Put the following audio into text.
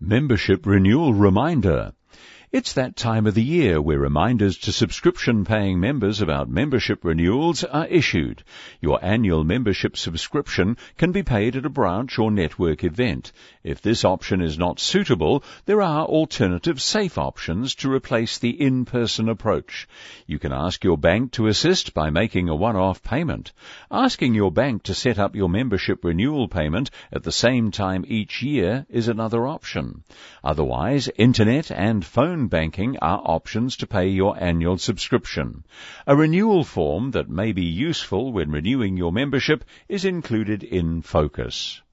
Membership Renewal Reminder. It's that time of the year where reminders to subscription-paying members about membership renewals are issued. Your annual membership subscription can be paid at a branch or network event. If this option is not suitable, there are alternative safe options to replace the in-person approach. You can ask your bank to assist by making a one-off payment. Asking your bank to set up your membership renewal payment at the same time each year is another option. Otherwise, internet and phone banking are options to pay your annual subscription. A renewal form that may be useful when renewing your membership is included in Focus.